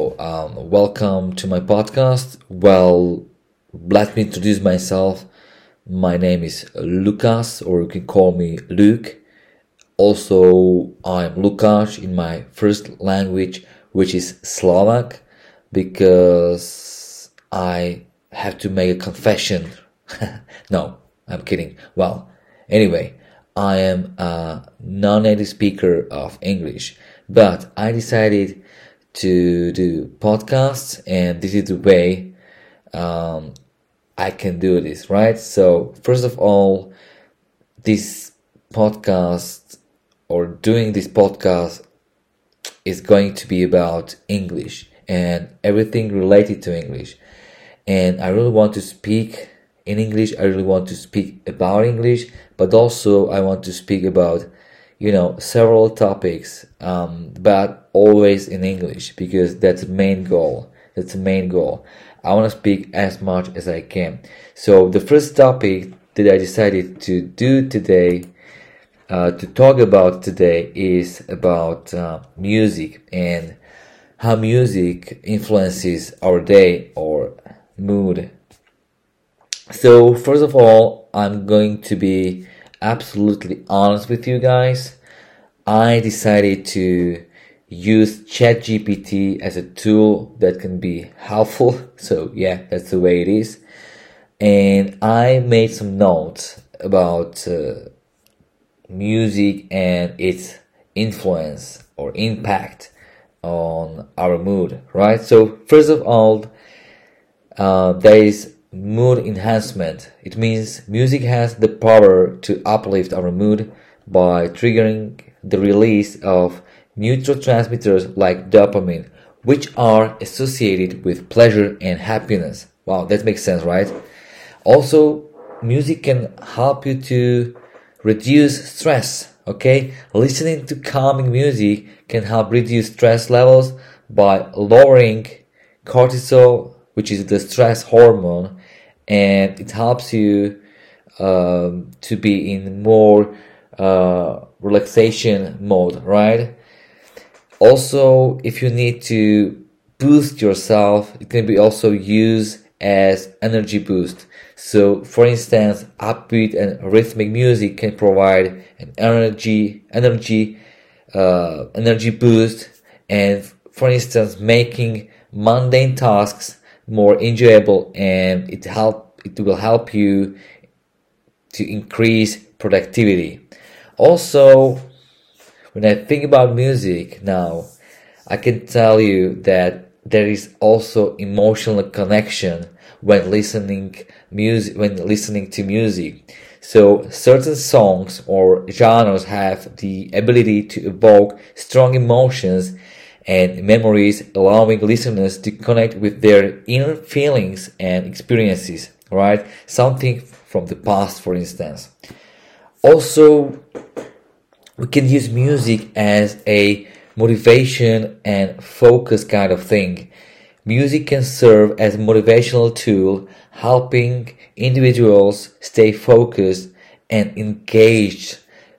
Welcome to my podcast. Well, let me introduce myself. My name is Lucas, or you can call me Luke. Also, I'm Lukáš in my first language, which is Slovak, because I have to make a confession. No, I'm kidding. Well, anyway, I am a non-native speaker of English, but I decided to do podcasts, and this is the way I can do this, right? So, first of all, this podcast or doing this podcast is going to be about English and everything related to English. And I really want to speak in English. I really want to speak about English, but also I want to speak about, several topics, but always in English, because that's the main goal. That's the main goal. I want to speak as much as I can. So the first topic that I decided to do today, to talk about today, is about music and how music influences our day or mood. So first of all, I'm going to be absolutely honest with you guys. I decided to use ChatGPT as a tool that can be helpful. So yeah, that's the way it is. And I made some notes about music and its influence or impact on our mood, right? So first of all, there is mood enhancement. It means music has the power to uplift our mood by triggering the release of neurotransmitters like dopamine, which are associated with pleasure and happiness. Wow, that makes sense, right? Also, music can help you to reduce stress, okay? Listening to calming music can help reduce stress levels by lowering cortisol, which is the stress hormone, and it helps you to be in more relaxation mode, right? Also, if you need to boost yourself, it can be also used as energy boost. So, for instance, upbeat and rhythmic music can provide an energy boost, and for instance, making mundane tasks more enjoyable, and it will help you to increase productivity. Also, when I think about music now, I can tell you that there is also emotional connection when listening to music. So certain songs or genres have the ability to evoke strong emotions and memories, allowing listeners to connect with their inner feelings and experiences, right? Something from the past, for instance. Also, we can use music as a motivation and focus kind of thing. Music can serve as a motivational tool, helping individuals stay focused and engaged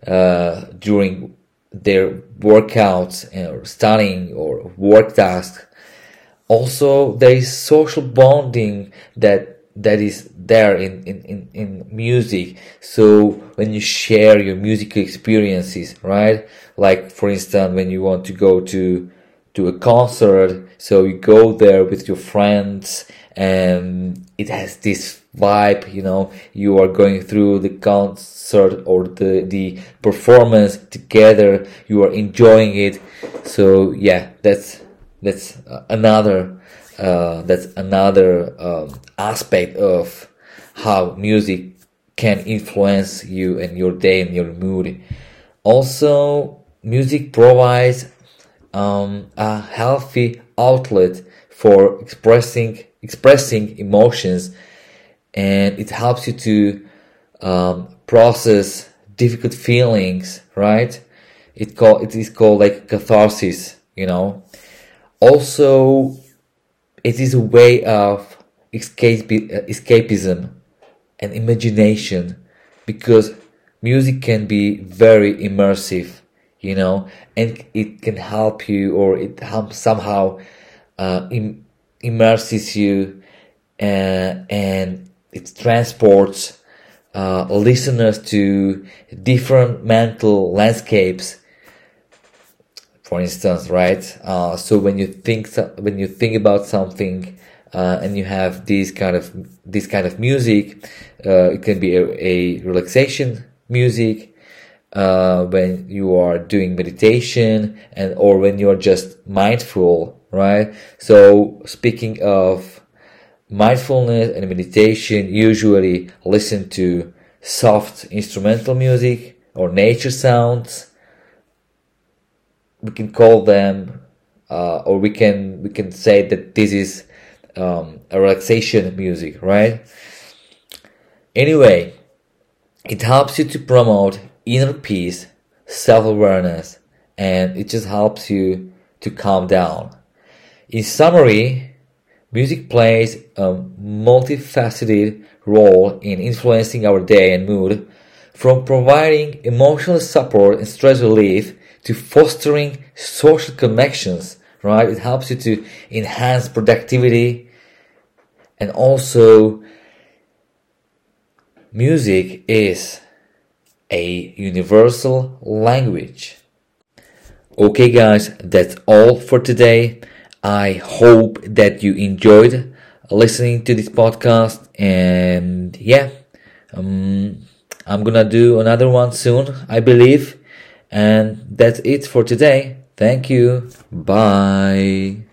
during their workouts or studying or work tasks. Also, there is social bonding that is there in music. So when you share your musical experiences, right? Like for instance, when you want to go to a concert, so you go there with your friends, and it has this vibe, you are going through the concert or the performance together, you are enjoying it. So yeah, that's another aspect of how music can influence you and your day and your mood. Also, music provides a healthy outlet for expressing emotions, and it helps you to process difficult feelings, right? It is called like catharsis, Also, it is a way of escapism and imagination, because music can be very immersive, and it can help you, or it helps somehow immerses you, and it transports listeners to different mental landscapes. For instance, right? So when you think about something, and you have this kind of music, it can be a relaxation music, when you are doing meditation, and or when you are just mindful, right? So speaking of mindfulness and meditation, usually listen to soft instrumental music or nature sounds. We can call them, or we can say that this is a relaxation music, right? Anyway, it helps you to promote inner peace, self-awareness, and it just helps you to calm down. In summary, music plays a multifaceted role in influencing our day and mood, from providing emotional support and stress relief to fostering social connections, right? It helps you to enhance productivity, and also music is a universal language. Okay, guys, that's all for today. I hope that you enjoyed listening to this podcast, and yeah, I'm gonna do another one soon, I believe. And that's it for today. Thank you. Bye.